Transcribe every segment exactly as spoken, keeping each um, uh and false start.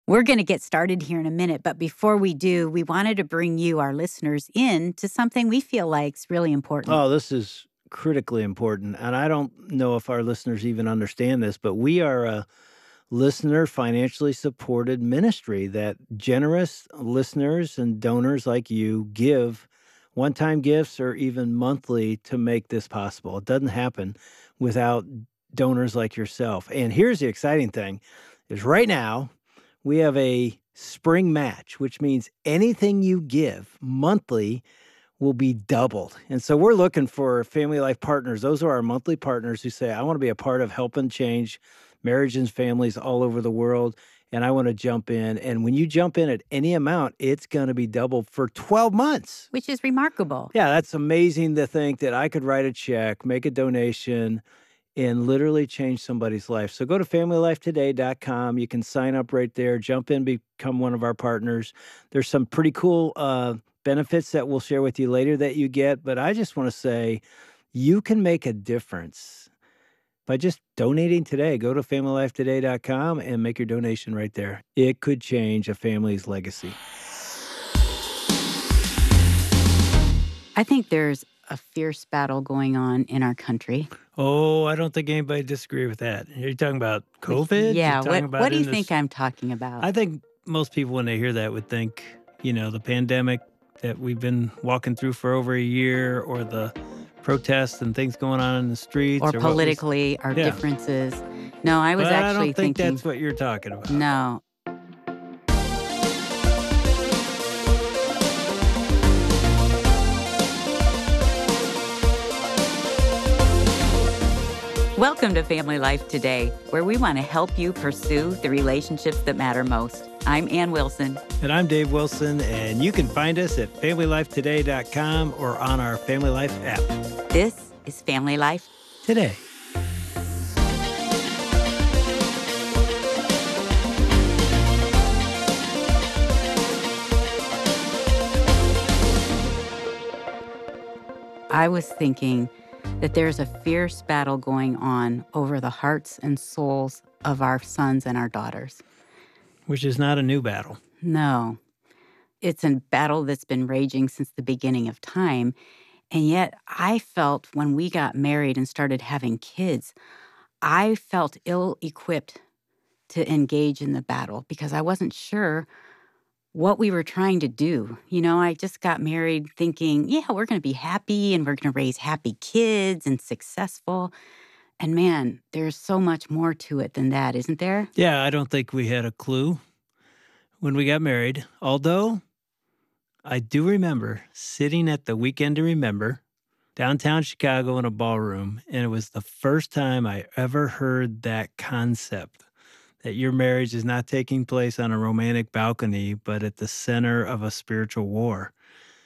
We're going to get started here in a minute, but before we do, we wanted to bring you, our listeners, in to something we feel like is really important. Oh, this is critically important. And I don't know if our listeners even understand this, but we are a listener financially supported ministry that generous listeners and donors like you give one-time gifts or even monthly to make this possible. It doesn't happen without donors like yourself. And here's the exciting thing is right now we have a spring match, which means anything you give monthly will be doubled. And so we're looking for Family Life partners. Those are our monthly partners who say, I want to be a part of helping change marriages and families all over the world. And I want to jump in. And when you jump in at any amount, it's going to be doubled for twelve months. Which is remarkable. Yeah, that's amazing to think that I could write a check, make a donation, and literally change somebody's life. So go to family life today dot com. You can sign up right there, jump in, become one of our partners. There's some pretty cool uh, benefits that we'll share with you later that you get. But I just want to say you can make a difference by just donating today. Go to family life today dot com and make your donation right there. It could change a family's legacy. I think there's a fierce battle going on in our country. Oh, I don't think anybody disagree with that. Are you talking about COVID? Yeah. You're What, about what do you this... think I'm talking about? I think most people, when they hear that, would think, you know, the pandemic that we've been walking through for over a year, or the protests and things going on in the streets. Or, or politically, was, our yeah. differences. No, I was but actually I don't think thinking... that's what you're talking about. No. Welcome to Family Life Today, where we want to help you pursue the relationships that matter most. I'm Ann Wilson. And I'm Dave Wilson, and you can find us at family life today dot com or on our Family Life app. This is Family Life Today. I was thinking that there's a fierce battle going on over the hearts and souls of our sons and our daughters. Which is not a new battle. No. It's a battle that's been raging since the beginning of time. And yet I felt when we got married and started having kids, I felt ill-equipped to engage in the battle because I wasn't sure what we were trying to do. You know, I just got married thinking, yeah, we're going to be happy and we're going to raise happy kids and successful. And man, there's so much more to it than that, isn't there? Yeah, I don't think we had a clue when we got married. Although I do remember sitting at the Weekend to Remember downtown Chicago in a ballroom, and it was the first time I ever heard that concept that your marriage is not taking place on a romantic balcony, but at the center of a spiritual war.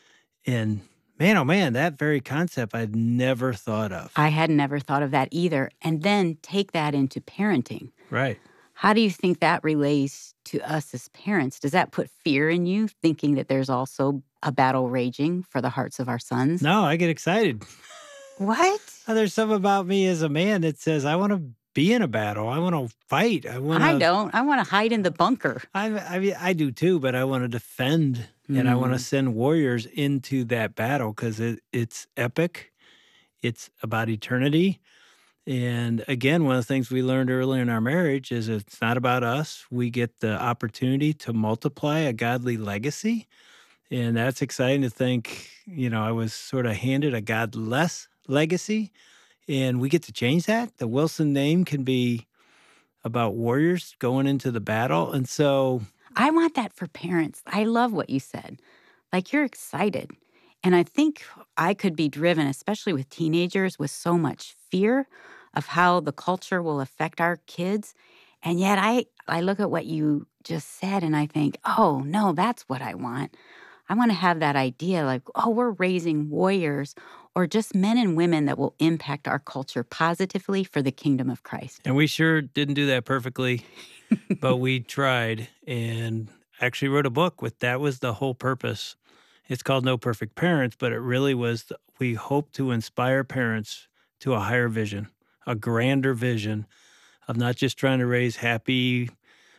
And man, oh man, that very concept I'd never thought of. I had never thought of that either. And then take that into parenting. Right. How do you think that relates to us as parents? Does that put fear in you, thinking that there's also a battle raging for the hearts of our sons? No, I get excited. What? There's something about me as a man that says I want to be in a battle. I want to fight. I want. I don't. I want to hide in the bunker. I, I mean, I do too, but I want to defend, mm. and I want to send warriors into that battle because it, it's epic. It's about eternity. And again, one of the things we learned early in our marriage is it's not about us. We get the opportunity to multiply a godly legacy. And that's exciting to think, you know, I was sort of handed a godless legacy, and we get to change that. The Wilson name can be about warriors going into the battle. And so I want that for parents. I love what you said. Like, you're excited. And I think I could be driven, especially with teenagers, with so much fear of how the culture will affect our kids. And yet I, I look at what you just said and I think, oh, no, that's what I want. I want to have that idea like, oh, we're raising warriors or just men and women that will impact our culture positively for the kingdom of Christ. And we sure didn't do that perfectly, but we tried and actually wrote a book with that was the whole purpose. It's called No Perfect Parents, but it really was, the, we hope to inspire parents to a higher vision, a grander vision of not just trying to raise happy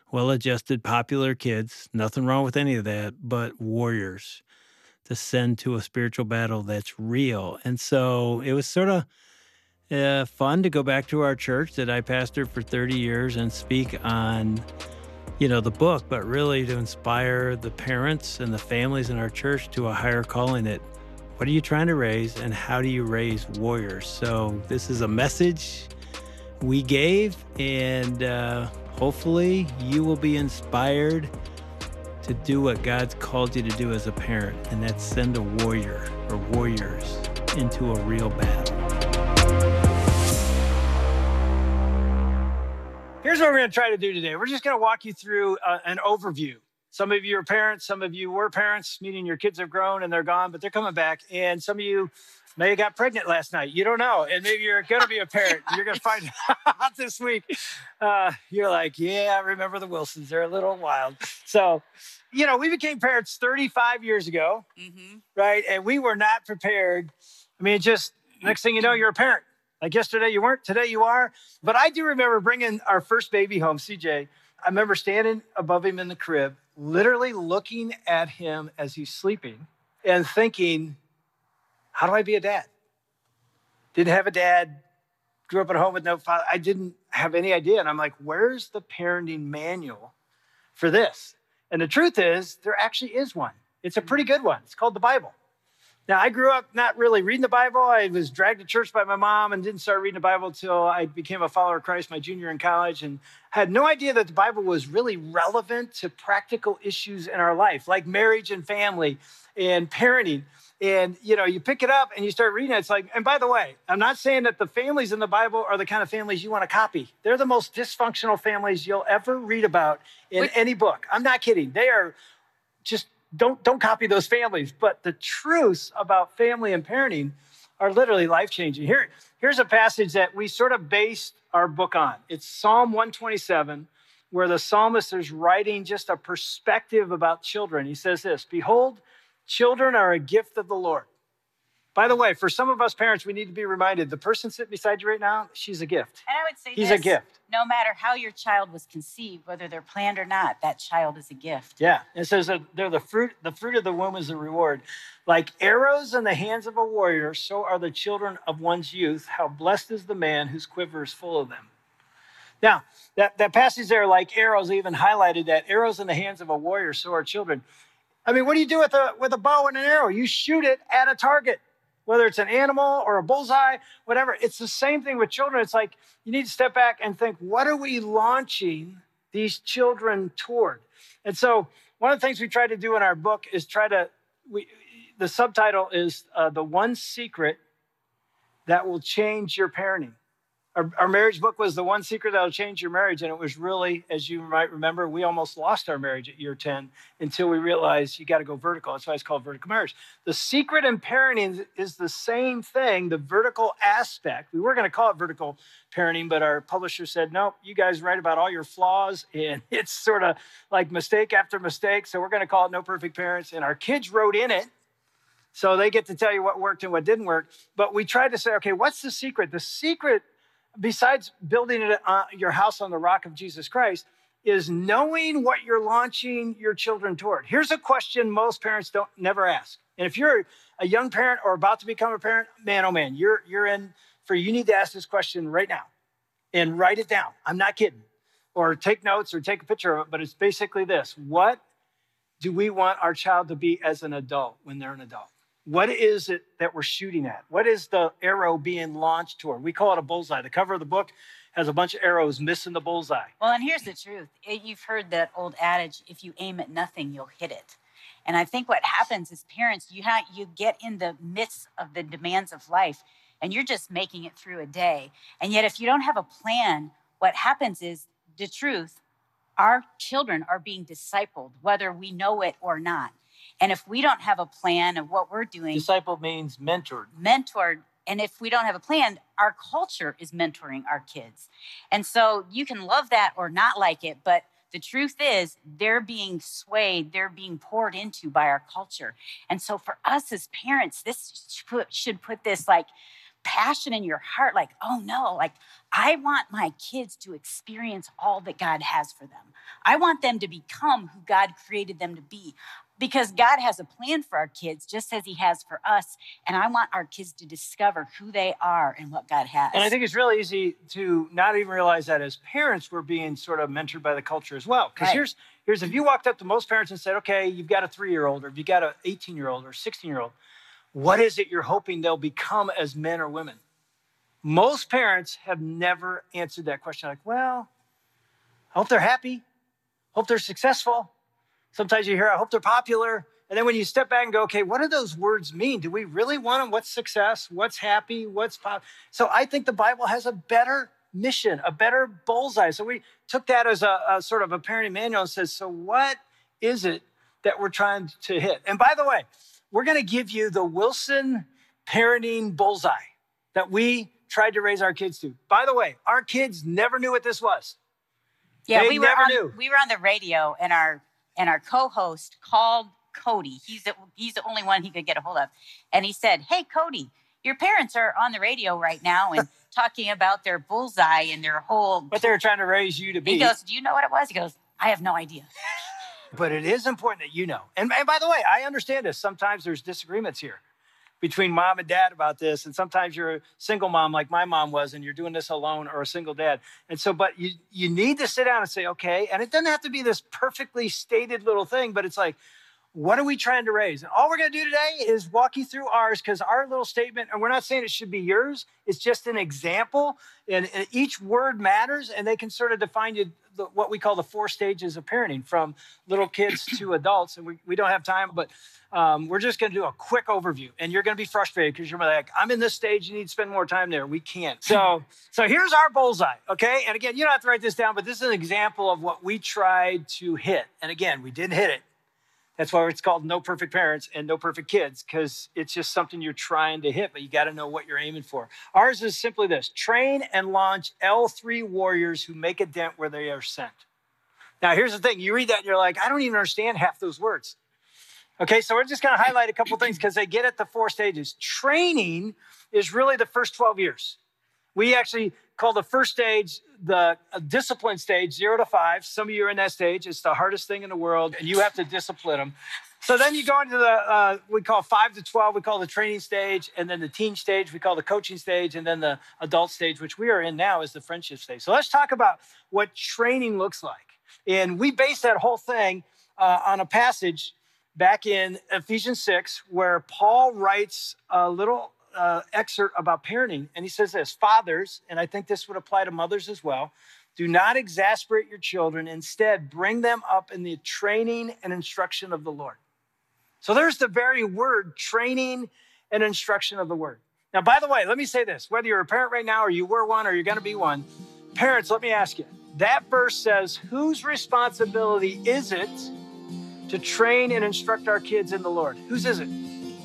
well-adjusted, popular kids, nothing wrong with any of that, but warriors to send to a spiritual battle that's real. And so it was sort of uh, fun to go back to our church that I pastored for thirty years and speak on, you know, the book, but really to inspire the parents and the families in our church to a higher calling that what are you trying to raise and how do you raise warriors? So this is a message we gave, and uh, hopefully you will be inspired to do what God's called you to do as a parent, and that's send a warrior or warriors into a real battle. Here's what we're going to try to do today. We're just going to walk you through uh, an overview. Some of you are parents, some of you were parents, meaning your kids have grown and they're gone, but they're coming back. And some of you may have got pregnant last night. You don't know. And maybe you're going to be a parent. You're going to find out this week. Uh, you're like, yeah, I remember the Wilsons. They're a little wild. So, you know, we became parents thirty-five years ago, mm-hmm. right? And we were not prepared. I mean, just next thing you know, you're a parent. Like yesterday you weren't, today you are. But I do remember bringing our first baby home, C J. I remember standing above him in the crib, literally looking at him as he's sleeping and thinking, how do I be a dad? Didn't have a dad, grew up at home with no father. I didn't have any idea. And I'm like, where's the parenting manual for this? And the truth is, there actually is one. It's a pretty good one. It's called the Bible. Now, I grew up not really reading the Bible. I was dragged to church by my mom and didn't start reading the Bible until I became a follower of Christ my junior in college, and had no idea that the Bible was really relevant to practical issues in our life, like marriage and family and parenting. And, you know, you pick it up and you start reading it. It's like, and by the way, I'm not saying that the families in the Bible are the kind of families you want to copy. They're the most dysfunctional families you'll ever read about in Wait. any book. I'm not kidding. They are just Don't don't copy those families. But the truths about family and parenting are literally life-changing. Here, here's a passage that we sort of based our book on. It's Psalm one twenty-seven, where the psalmist is writing just a perspective about children. He says this, behold, children are a gift of the Lord. By the way, for some of us parents, we need to be reminded, the person sitting beside you right now, she's a gift. And I would say He's this, a gift. No matter how your child was conceived, whether they're planned or not, that child is a gift. Yeah, it says that they're the fruit, the fruit of the womb is the reward. Like arrows in the hands of a warrior, so are the children of one's youth. How blessed is the man whose quiver is full of them. Now, that, that passage there, like arrows, even highlighted that arrows in the hands of a warrior, so are children. I mean, what do you do with a, with a bow and an arrow? You shoot it at a target. Whether it's an animal or a bullseye, whatever. It's the same thing with children. It's like you need to step back and think, what are we launching these children toward? And so one of the things we try to do in our book is try to, we, the subtitle is uh, The One Secret That Will Change Your Parenting. Our, our marriage book was The One Secret That Will Change Your Marriage. And it was really, as you might remember, we almost lost our marriage at year ten until we realized you got to go vertical. That's why it's called vertical marriage. The secret in parenting is the same thing, the vertical aspect. We were going to call it vertical parenting, but our publisher said, no, you guys write about all your flaws. And it's sort of like mistake after mistake. So we're going to call it No Perfect Parents. And our kids wrote in it. So they get to tell you what worked and what didn't work. But we tried to say, okay, what's the secret? The secret, besides building it, uh, your house on the rock of Jesus Christ, is knowing what you're launching your children toward. Here's a question most parents don't never ask. And if you're a young parent or about to become a parent, man, oh man, you're you're in for, you need to ask this question right now and write it down. I'm not kidding. Or take notes or take a picture of it, but it's basically this. What do we want our child to be as an adult when they're an adult? What is it that we're shooting at? What is the arrow being launched toward? We call it a bullseye. The cover of the book has a bunch of arrows missing the bullseye. Well, and here's the truth. You've heard that old adage, if you aim at nothing, you'll hit it. And I think what happens is parents, you have, you get in the midst of the demands of life, and you're just making it through a day. And yet, if you don't have a plan, what happens is, the truth, our children are being discipled, whether we know it or not. And if we don't have a plan of what we're doing... Disciple means mentored. Mentored. And if we don't have a plan, our culture is mentoring our kids. And so you can love that or not like it, but the truth is they're being swayed, they're being poured into by our culture. And so for us as parents, this should put, should put this like passion in your heart, like, oh no, like I want my kids to experience all that God has for them. I want them to become who God created them to be, because God has a plan for our kids just as he has for us. And I want our kids to discover who they are and what God has. And I think it's really easy to not even realize that as parents, we're being sort of mentored by the culture as well. Because Right. here's, here's if you walked up to most parents and said, okay, you've got a three-year-old, or if you've got an eighteen-year-old or sixteen-year-old, what is it you're hoping they'll become as men or women? Most parents have never answered that question. Like, well, I hope they're happy. Hope they're successful. Sometimes you hear, I hope they're popular. And then when you step back and go, okay, what do those words mean? Do we really want them? What's success? What's happy? What's pop? So I think the Bible has a better mission, a better bullseye. So we took that as a, a sort of a parenting manual and says, so what is it that we're trying to hit? And by the way, we're going to give you the Wilson parenting bullseye that we tried to raise our kids to. By the way, our kids never knew what this was. Yeah, They we were never on, knew. we were on the radio, and our and our co-host called Cody. He's the, he's the only one he could get a hold of, and he said, "Hey, Cody, your parents are on the radio right now and talking about their bullseye and their whole." What they were trying to raise you to be. He goes, "Do you know what it was?" He goes, "I have no idea." But it is important that you know. And, and by the way, I understand this. Sometimes there's disagreements here between mom and dad about this. And sometimes you're a single mom like my mom was, and you're doing this alone, or a single dad. And so, but you, you need to sit down and say, okay, and it doesn't have to be this perfectly stated little thing, but it's like, what are we trying to raise? And all we're going to do today is walk you through ours, because our little statement, and we're not saying it should be yours, it's just an example. And, and each word matters, and they can sort of define you the, what we call the four stages of parenting, from little kids to adults. And we, we don't have time, but um, we're just going to do a quick overview. And you're going to be frustrated because you're like, I'm in this stage, you need to spend more time there. We can't. So, so here's our bullseye, okay? And again, you don't have to write this down, but this is an example of what we tried to hit. And again, we didn't hit it. That's why it's called No Perfect Parents and No Perfect Kids, because it's just something you're trying to hit, but you got to know what you're aiming for. Ours is simply this: train and launch L three warriors who make a dent where they are sent. Now, here's the thing. You read that and you're like, I don't even understand half those words. Okay, so we're just going to highlight a couple things because they get at the four stages. Training is really the first twelve years. We actually call the first stage the discipline stage, zero to five. Some of you are in that stage. It's the hardest thing in the world, and you have to discipline them. So then you go into the, uh, we call five to twelve, we call the training stage, and then the teen stage, we call the coaching stage, and then the adult stage, which we are in now, is the friendship stage. So let's talk about what training looks like. And we base that whole thing uh, on a passage back in Ephesians six, where Paul writes a little Uh, excerpt about parenting. And he says this: fathers, and I think this would apply to mothers as well, do not exasperate your children. Instead, bring them up in the training and instruction of the Lord. So there's the very word, training and instruction of the word. Now, by the way, let me say this: whether you're a parent right now, or you were one, or you're going to be one, parents, let me ask you, that verse says, whose responsibility is it to train and instruct our kids in the Lord? Whose is it?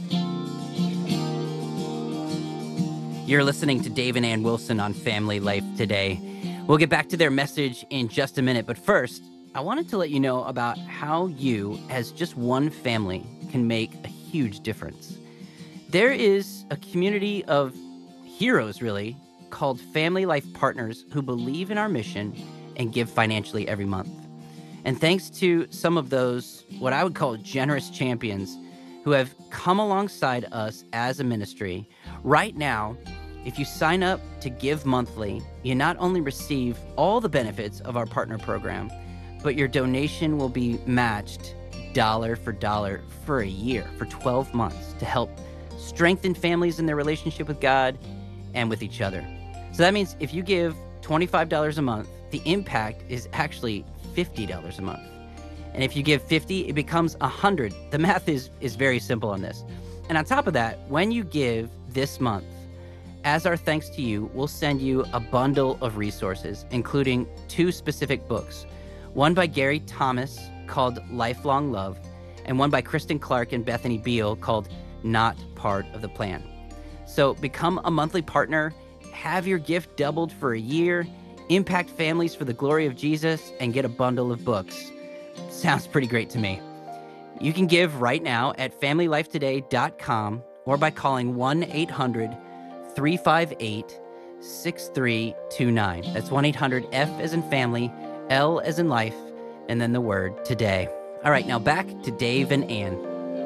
You're listening to Dave and Ann Wilson on Family Life Today. We'll get back to their message in just a minute, but first, I wanted to let you know about how you, as just one family, can make a huge difference. There is a community of heroes, really, called Family Life Partners, who believe in our mission and give financially every month. And thanks to some of those, what I would call generous champions, who have come alongside us as a ministry, right now, if you sign up to give monthly, you not only receive all the benefits of our partner program, but your donation will be matched dollar for dollar for a year, for twelve months, to help strengthen families in their relationship with God and with each other. So that means if you give twenty-five dollars a month, the impact is actually fifty dollars a month. And if you give fifty, it becomes one hundred. The math is, is very simple on this. And on top of that, when you give this month, as our thanks to you, we'll send you a bundle of resources, including two specific books, one by Gary Thomas called Lifelong Love, and one by Kristen Clark and Bethany Beal called Not Part of the Plan. So become a monthly partner, have your gift doubled for a year, impact families for the glory of Jesus, and get a bundle of books. Sounds pretty great to me. You can give right now at family life today dot com or by calling one eight hundred three five eight, six three two nine. That's one eight hundred F as in family, L as in life, and then the word today. All right, now back to Dave and Ann.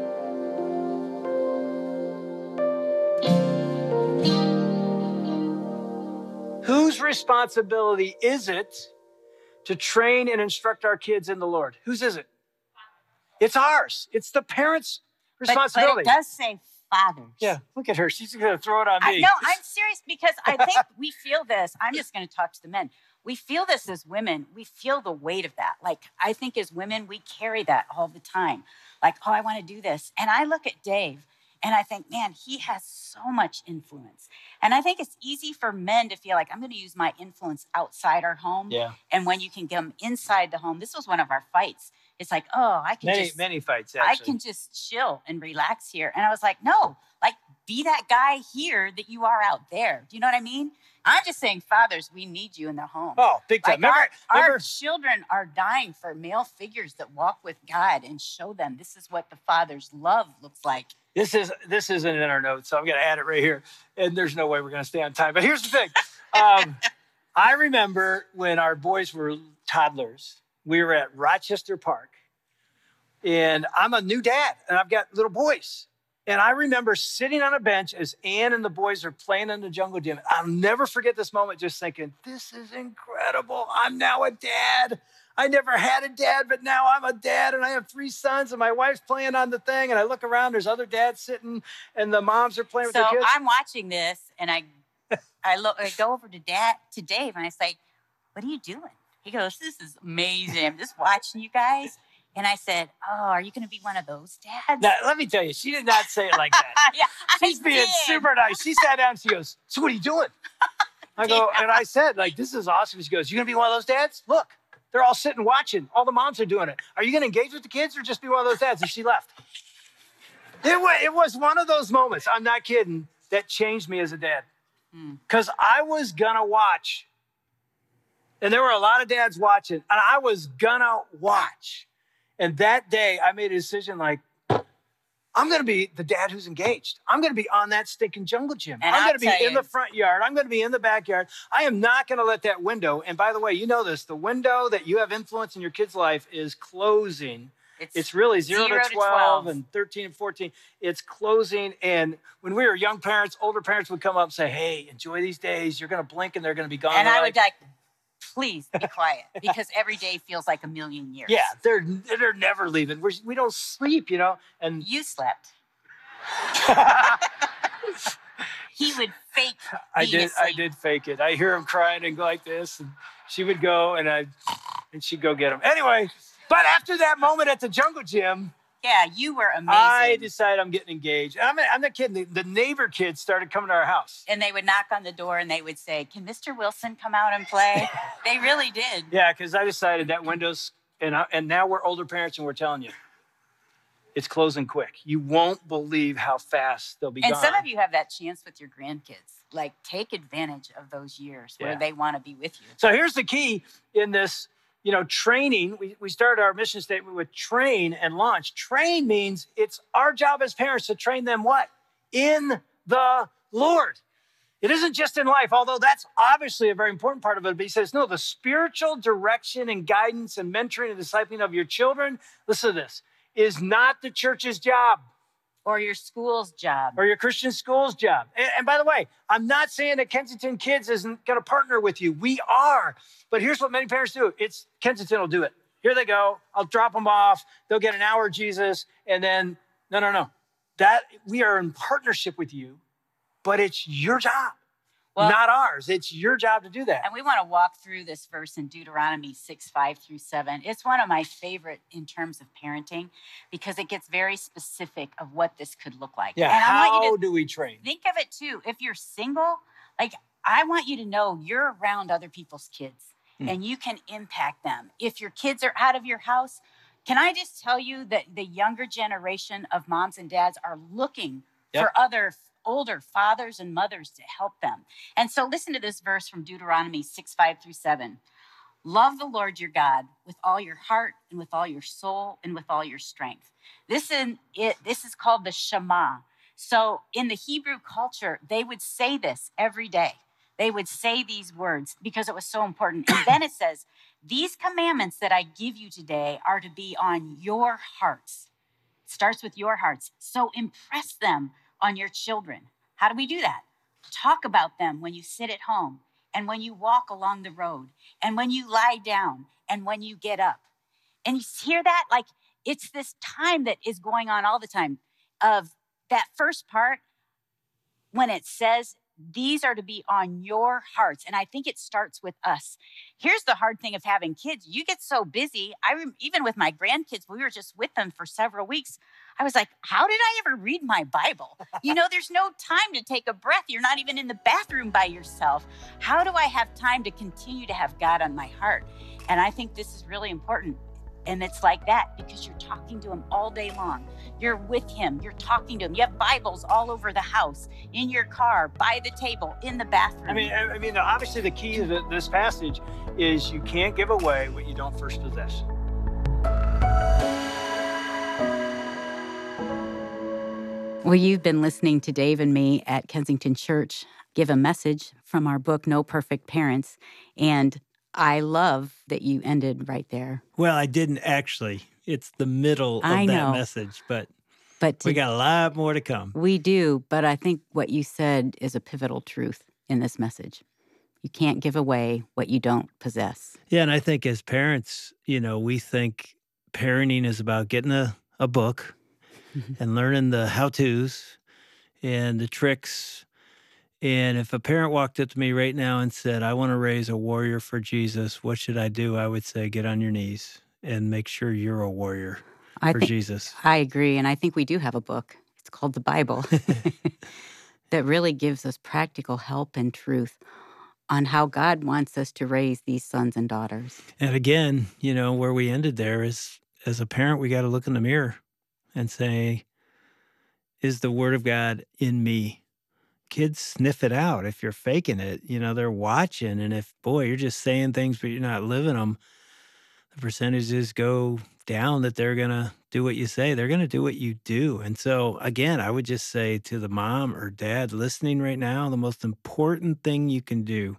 Whose responsibility is it to train and instruct our kids in the Lord? Whose is it? It's ours. It's the parents' responsibility. But, but it does say fathers. Yeah, look at her. She's going to throw it on me. I, no, I'm serious because I think we feel this. I'm just going to talk to the men. We feel this as women. We feel the weight of that. Like, I think as women, we carry that all the time. Like, oh, I want to do this. And I look at Dave and I think, man, he has so much influence. And I think it's easy for men to feel like I'm going to use my influence outside our home. Yeah. And when you can get them inside the home, this was one of our fights. It's like, oh, I can many, just many fights. Actually. I can just chill and relax here. And I was like, no, like be that guy here that you are out there. Do you know what I mean? I'm just saying, fathers, we need you in the home. Oh, big time. Like remember, our, remember? our children are dying for male figures that walk with God and show them this is what the Father's love looks like. This is this isn't in our notes, so I'm going to add it right here. And there's no way we're going to stay on time. But here's the thing. Um, I remember when our boys were toddlers, we were at Rochester Park. And I'm a new dad, and I've got little boys. And I remember sitting on a bench as Ann and the boys are playing in the jungle gym. I'll never forget this moment, just thinking, this is incredible. I'm now a dad. I never had a dad, but now I'm a dad, and I have three sons, and my wife's playing on the thing. And I look around, there's other dads sitting, and the moms are playing so with their kids. So I'm watching this, and I, I, look, I go over to Dad, to Dave, and I say, what are you doing? He goes, this is amazing. I'm just watching you guys. And I said, oh, are you going to be one of those dads? Now, let me tell you, she did not say it like that. Yeah, She's I being did. super nice. She sat down and she goes, so what are you doing? I go, Yeah. and I said, like, this is awesome. She goes, you going to be one of those dads? Look, they're all sitting watching. All the moms are doing it. Are you going to engage with the kids or just be one of those dads? And she left. It was, it was one of those moments, I'm not kidding, that changed me as a dad. Because I was going to watch. And there were a lot of dads watching, and I was going to watch. And that day, I made a decision like, I'm going to be the dad who's engaged. I'm going to be on that stinking jungle gym. And I'm I'll going to be tell in you- the front yard. I'm going to be in the backyard. I am not going to let that window. And by the way, you know this, the window that you have influence in your kid's life is closing. It's, It's really zero, zero to to twelve, twelve. and thirteen and fourteen. It's closing. And when we were young parents, older parents would come up and say, hey, enjoy these days. You're going to blink and they're going to be gone. and They're I like, would like, please be quiet because every day feels like a million years. yeah, they're, they're never leaving. We're, we don't sleep, you know. And You slept. He would fake I being did. I asleep. did fake it. I hear him crying and go like this, and she would go, and I, and she'd go get him. Anyway, but after that moment at the jungle gym, Yeah, you were amazing. I decided I'm getting engaged. And I'm, I'm not kidding. The, the neighbor kids started coming to our house. and they would knock on the door and they would say, can Mister Wilson come out and play? They really did. Yeah, because I decided that window's, and I, and now we're older parents, and we're telling you, it's closing quick. You won't believe how fast they'll be And gone. some of you have that chance with your grandkids. Like, take advantage of those years where Yeah. they want to be with you. So here's the key in this, you know, training. We, we started our mission statement with train and launch. Train means it's our job as parents to train them what? In the Lord. It isn't just in life, although that's obviously a very important part of it. But he says, no, the spiritual direction and guidance and mentoring and discipling of your children, listen to this, is not the church's job Or your school's job. or your Christian school's job. And, and by the way, I'm not saying that Kensington Kids isn't going to partner with you. We are. But here's what many parents do. It's Kensington will do it. Here they go. I'll drop them off. They'll get an hour of Jesus. And then, no, no, no. That we are in partnership with you, but it's your job, Well- not ours. It's your job to do that. And we want to walk through this verse in Deuteronomy six, five through seven. It's one of my favorite in terms of parenting because it gets very specific of what this could look like. Yeah. And I How want you to do we train? think of it too. If you're single, like I want you to know you're around other people's kids Mm. and you can impact them. If your kids are out of your house, can I just tell you that the younger generation of moms and dads are looking Yep. for other older fathers and mothers to help them. And so listen to this verse from Deuteronomy six, five through seven. Love the Lord your God with all your heart and with all your soul and with all your strength. This, in, it, this is called the Shema. So in the Hebrew culture, they would say this every day. They would say these words because it was so important. And then it says, these commandments that I give you today are to be on your hearts. It starts with your hearts. So impress them on your children. How do we do that? Talk about them when you sit at home and when you walk along the road and when you lie down and when you get up. And you hear that? Like, it's this time that is going on all the time of that first part when it says, these are to be on your hearts. And I think it starts with us. Here's the hard thing of having kids. You get so busy. I rem- even with my grandkids, we were just with them for several weeks. I was like, how did I ever read my Bible? You know, there's no time to take a breath. You're not even in the bathroom by yourself. How do I have time to continue to have God on my heart? And I think this is really important. And it's like that because you're talking to him all day long. You're with him. You're talking to him. You have Bibles all over the house, in your car, by the table, in the bathroom. I mean, I mean, obviously the key to the, this passage is you can't give away what you don't first possess. Well, you've been listening to Dave and me at Kensington Church give a message from our book, No Perfect Parents. And I love that you ended right there. Well, I didn't actually. It's the middle of I that know. message, but But to, we got a lot more to come. we do, but I think what you said is a pivotal truth in this message. You can't give away what you don't possess. Yeah, and I think as parents, you know, we think parenting is about getting a, a book and learning the how-tos and the tricks. And if a parent walked up to me right now and said, I want to raise a warrior for Jesus, what should I do? I would say, get on your knees and make sure you're a warrior I for think Jesus. I agree, and I think we do have a book. It's called the Bible that really gives us practical help and truth on how God wants us to raise these sons and daughters. And again, you know, where we ended there is, as a parent, we got to look in the mirror and say, is the word of God in me? Kids sniff it out if you're faking it. You know, they're watching. And if, boy, you're just saying things, but you're not living them, the percentages go down that they're going to do what you say. They're going to do what you do. And so, again, I would just say to the mom or dad listening right now, the most important thing you can do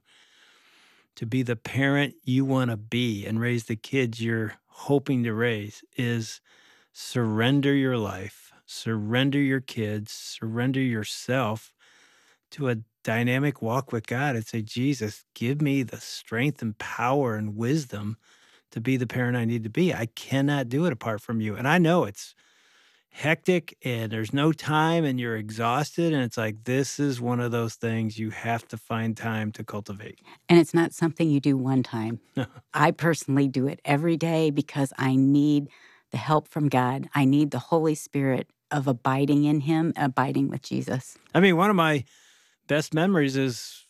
to be the parent you want to be and raise the kids you're hoping to raise is surrender your life, surrender your kids, surrender yourself to a dynamic walk with God and say, Jesus, give me the strength and power and wisdom to be the parent I need to be. I cannot do it apart from you. And I know it's hectic and there's no time and you're exhausted. And it's like, this is one of those things you have to find time to cultivate. And it's not something you do one time. I personally do it every day because I need the help from God. I need the Holy Spirit of abiding in him, abiding with Jesus. I mean, one of my best memories is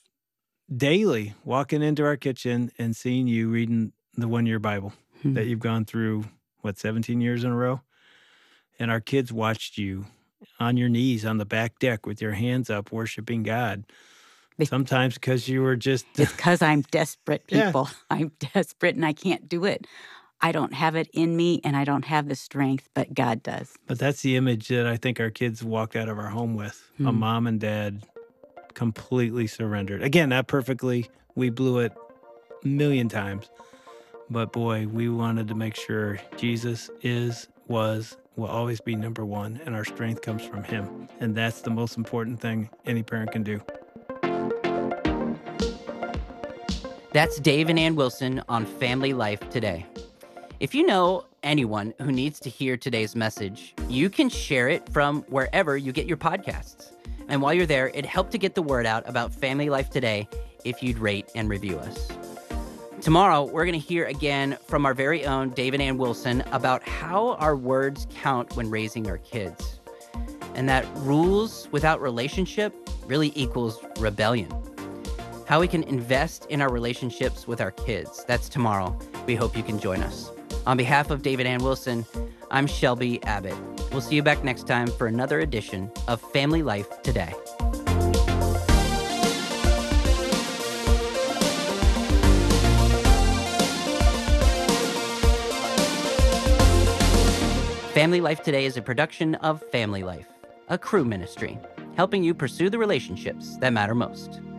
daily walking into our kitchen and seeing you reading the one-year Bible Hmm. that you've gone through, what, seventeen years in a row? And our kids watched you on your knees on the back deck with your hands up, worshiping God. Be- Sometimes because you were just, It's because I'm desperate, Yeah. people. I'm desperate and I can't do it. I don't have it in me and I don't have the strength, but God does. but that's the image that I think our kids walked out of our home with. A Hmm. mom and dad completely surrendered. Again, not perfectly. We blew it a million times. But boy, we wanted to make sure Jesus is, was, will always be number one, and our strength comes from him. And that's the most important thing any parent can do. That's Dave and Ann Wilson on Family Life Today. If you know anyone who needs to hear today's message, you can share it from wherever you get your podcasts. And while you're there, it'd help to get the word out about Family Life Today if you'd rate and review us. Tomorrow, we're going to hear again from our very own Dave and Ann Wilson about how our words count when raising our kids. And that rules without relationship really equals rebellion. How we can invest in our relationships with our kids. That's tomorrow. We hope you can join us. On behalf of Dave and Ann Wilson, I'm Shelby Abbott. We'll see you back next time for another edition of Family Life Today. Family Life Today is a production of Family Life. a Crew ministry, helping you pursue the relationships that matter most.